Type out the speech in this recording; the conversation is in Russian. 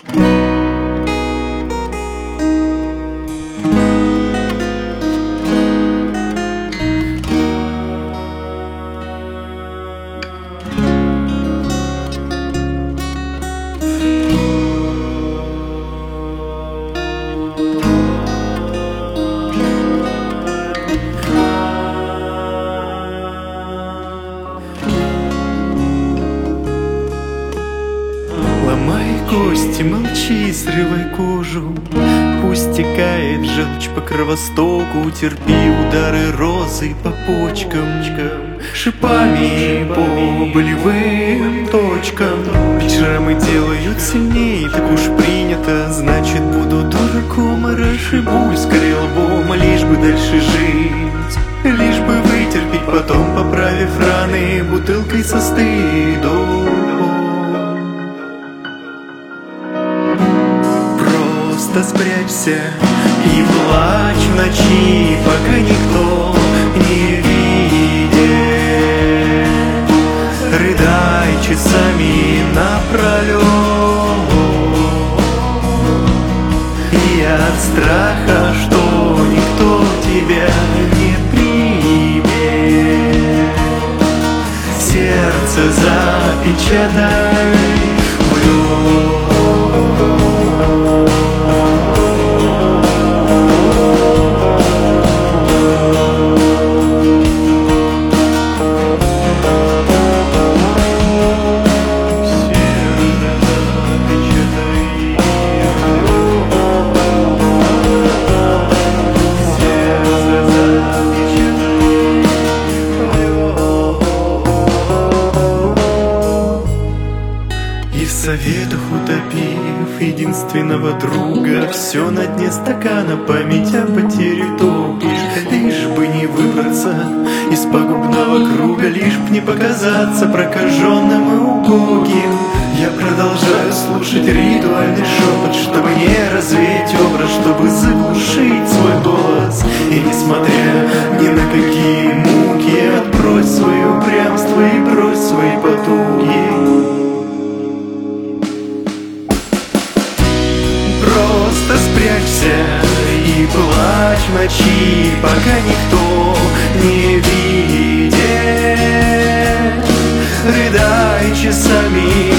Ломай кости, молчи, срывай кожу. Пусть текает желчь по кровостоку. Терпи удары розы по почкам, шипами по болевым точкам. Ведь шрамы делают сильнее, так уж принято. Значит, буду дураком и расшибусь скорее лбом. Лишь бы дальше жить, лишь бы вытерпеть, потом поправив раны бутылкой со стыдом. Просто спрячься и плачь в ночи, пока никто не видит. Рыдай часами напролёт, и от страха, что никто тебя не примет, сердце запечатай в лёд. И в советах утопив единственного друга, все на дне стакана, память о потере топишь. Лишь бы не выбраться из пагубного круга, лишь б не показаться прокаженным и убогим. Я продолжаю слушать ритуальный шепот, чтобы не развеять образ, чтобы заглушить свой голос. И несмотря ни на какие муки, отбрось свое упрямство и брось свои потуги. Просто спрячься и плачь в ночи, пока никто не видит. Рыдай часами